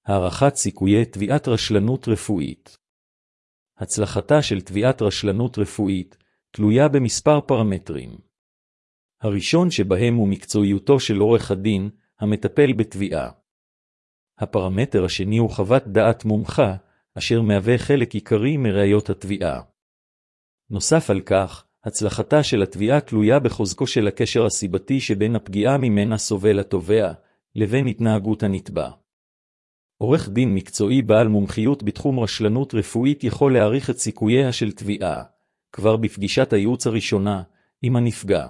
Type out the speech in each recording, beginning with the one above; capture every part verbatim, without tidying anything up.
הערכת סיכויי תביעת רשלנות רפואית. הצלחתה של תביעת רשלנות רפואית תלויה במספר פרמטרים. הראשון שבהם הוא מקצועיותו של עורך הדין המטפל בתביעה. הפרמטר השני הוא חוות דעת מומחה, אשר מהווה חלק עיקרי מראיות התביעה. נוסף על כך, הצלחתה של התביעה תלויה בחוזקו של הקשר הסיבתי שבין הפגיעה ממנה סובל התובע, לבין התנהגות הנתבע. עורך דין מקצועי בעל מומחיות בתחום רשלנות רפואית יכול להעריך את סיכוייה של תביעה, כבר בפגישת הייעוץ הראשונה, עם הנפגע.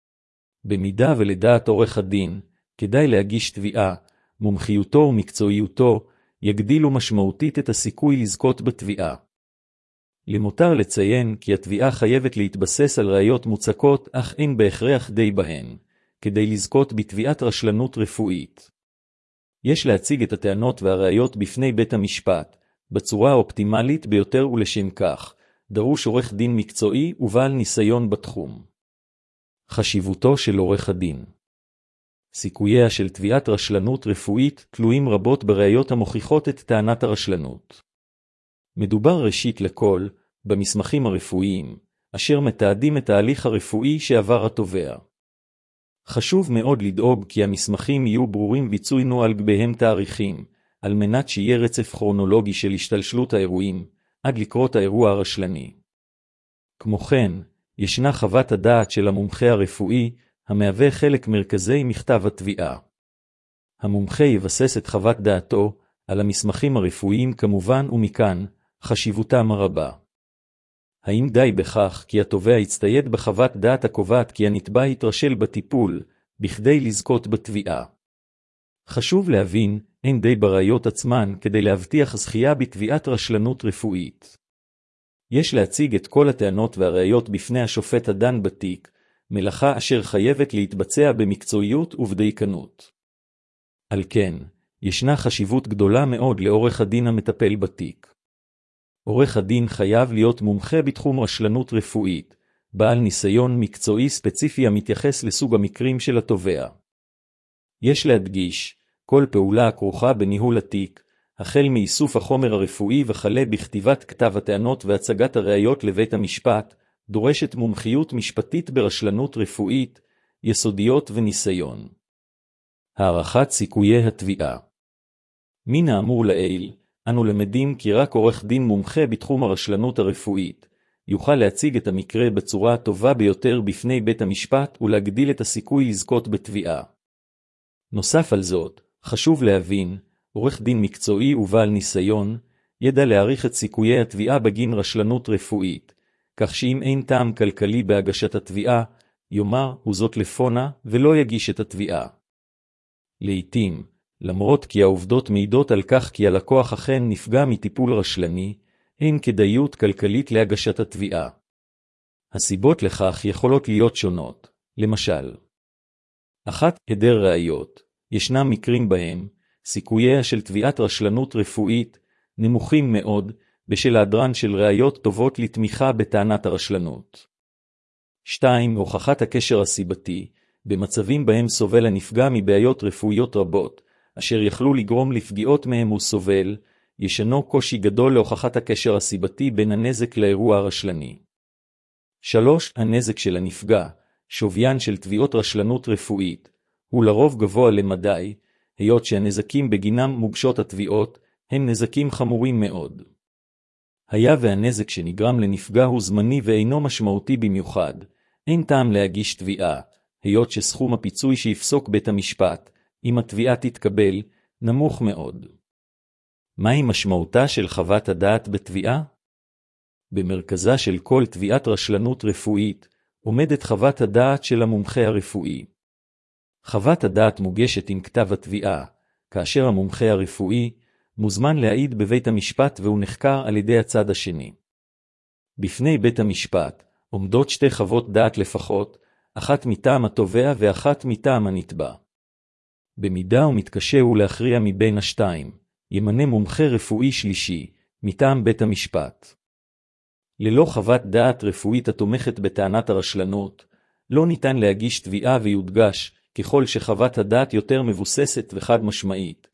במידה ולדעת עורך הדין, כדאי להגיש תביעה, מומחיותו ומקצועיותו יגדילו משמעותית את הסיכוי לזכות בתביעה. למותר לציין כי התביעה חייבת להתבסס על ראיות מוצקות, אך אין בהכרח די בהן, כדי לזכות בתביעת רשלנות רפואית. יש להציג את הטענות והראיות בפני בית המשפט, בצורה האופטימלית ביותר ולשם כך, דרוש עורך דין מקצועי ובעל ניסיון בתחום. חשיבותו של עורך הדין. סיכוייה של תביעת רשלנות רפואית תלויים רבות בראיות המוכיחות את טענת הרשלנות. מדובר ראשית לכל, במסמכים הרפואיים, אשר מתעדים את ההליך הרפואי שעבר התובע. חשוב מאוד לדאוג כי המסמכים יהיו ברורים ויצוינו על גביהם תאריכים, על מנת שיהיה רצף כרונולוגי של השתלשלות האירועים, עד לקרות האירוע הרשלני. כמו כן, ישנה חוות הדעת של המומחה הרפואי, המהווה חלק מרכזי מכתב התביעה. המומחה יבסס את חוות דעתו על המסמכים הרפואיים כמובן, ומכאן חשיבותם הרבה. האם די בכך כי התובע יצטייד בחוות דעת הקובעת כי הנתבע יתרשל בטיפול, בכדי לזכות בתביעה? חשוב להבין, אין די בראיות עצמן כדי להבטיח זכייה בתביעת רשלנות רפואית. יש להציג את כל הטענות והראיות בפני השופט הדן בתיק, מלאכה אשר חייבת להתבצע במקצועיות ובדייקנות. על כן, ישנה חשיבות גדולה מאוד לעורך הדין המטפל בתיק. עורך הדין חייב להיות מומחה בתחום רשלנות רפואית, בעל ניסיון מקצועי ספציפי המתייחס לסוג המקרים של התובע. יש להדגיש, כל פעולה הכרוכה בניהול התיק, החל מאיסוף החומר הרפואי וכלה בכתיבת כתב הטענות והצגת הראיות לבית המשפט, דורשת מומחיות משפטית ברשלנות רפואית, יסודיות וניסיון. הערכת סיכויי התביעה. מן האמור לעיל, אנו למדים כי רק עורך דין מומחה בתחום הרשלנות הרפואית, יוכל להציג את המקרה בצורה הטובה ביותר בפני בית המשפט ולהגדיל את הסיכוי לזכות בתביעה. נוסף על זאת, חשוב להבין, עורך דין מקצועי ובעל ניסיון, ידע להעריך את סיכויי התביעה בגין רשלנות רפואית, כך שאם אין טעם כלכלי בהגשת התביעה, יאמר הוא זאת לפונה ולא יגיש את התביעה. לעתים, למרות כי העובדות מעידות על כך כי הלקוח אכן נפגע מטיפול רשלני, אין כדאיות כלכלית להגשת התביעה. הסיבות לכך יכולות להיות שונות, למשל. אחת, היעדר ראיות. ישנם מקרים בהם, סיכוייה של תביעת רשלנות רפואית נמוכים מאוד, בשל היעדרן של ראיות טובות לתמיכה בטענת הרשלנות. שתיים. הוכחת הקשר הסיבתי, במצבים בהם סובל הנפגע מבעיות רפואיות רבות, אשר יכלו לגרום לפגיעות מהם הוא סובל, ישנו קושי גדול להוכחת הקשר הסיבתי בין הנזק לאירוע הרשלני. שלוש. הנזק של הנפגע, שוויין של תביעות רשלנות רפואית, הוא לרוב גבוה למדי, היות שהנזקים בגינם מוגשות התביעות, הם נזקים חמורים מאוד. היה והנזק שנגרם לנפגע הוא זמני ואינו משמעותי במיוחד, אין טעם להגיש תביעה, היות שסכום הפיצוי שיפסוק בית המשפט, אם התביעה תתקבל, נמוך מאוד. מהי משמעותה של חוות הדעת בתביעה? במרכזה של כל תביעת רשלנות רפואית, עומדת חוות הדעת של המומחה הרפואי. חוות הדעת מוגשת עם כתב התביעה, כאשר המומחה הרפואי מוזמן להעיד בבית המשפט והוא נחקר על ידי הצד השני. בפני בית המשפט עומדות שתי חוות דעת לפחות, אחת מטעם התובע ואחת מטעם הנתבע. במידה הוא מתקשה הוא להכריע מבין השתיים, ימנה מומחה רפואי שלישי, מטעם בית המשפט. ללא חוות דעת רפואית התומכת בטענת הרשלנות, לא ניתן להגיש תביעה ויודגש, ככל שחוות הדעת יותר מבוססת וחד משמעית,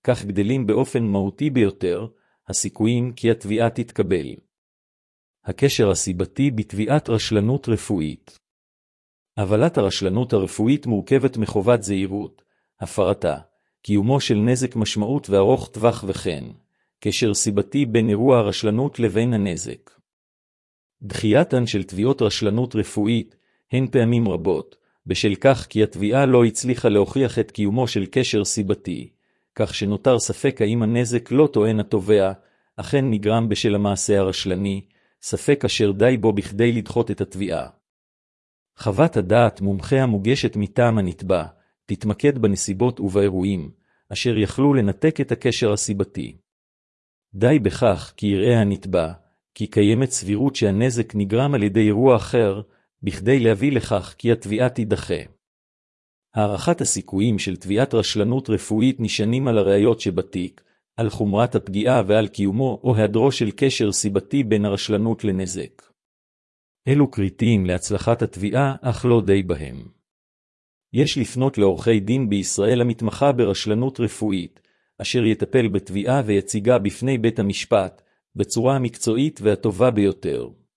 כך גדלים באופן מהותי ביותר הסיכויים כי התביעה תתקבל. הקשר הסיבתי בתביעת רשלנות רפואית. הבלת הרשלנות הרפואית מורכבת מחובת זהירות, הפרתה, קיומו של נזק משמעות וארוך טווח וכן, קשר סיבתי בין אירוע הרשלנות לבין הנזק. דחייתן של תביעות רשלנות רפואית הן פעמים רבות, בשל כך כי התביעה לא הצליחה להוכיח את קיומו של קשר סיבתי, כך שנותר ספק האם הנזק לא טוען התובע, אכן נגרם בשל המעשה הרשלני, ספק אשר די בו בכדי לדחות את התביעה. חוות הדעת מומחה המוגשת מטעם הנתבע, תתמקד בנסיבות ובאירועים, אשר יכלו לנתק את הקשר הסיבתי. די בכך כי יראה הנתבע, כי קיימת סבירות שהנזק נגרם על ידי אירוע אחר, בכדי להביא לכך כי התביעה תידחה. הערכת הסיכויים של תביעת רשלנות רפואית נשענים על הראיות שבתיק, על חומרת הפגיעה ועל קיומו או היעדרו של קשר סיבתי בין הרשלנות לנזק. אלו קריטיים להצלחת התביעה, אך לא די בהם. יש לפנות לעורכי דין בישראל המתמחה ברשלנות רפואית, אשר יטפל בתביעה ויציגה בפני בית המשפט, בצורה המקצועית והטובה ביותר.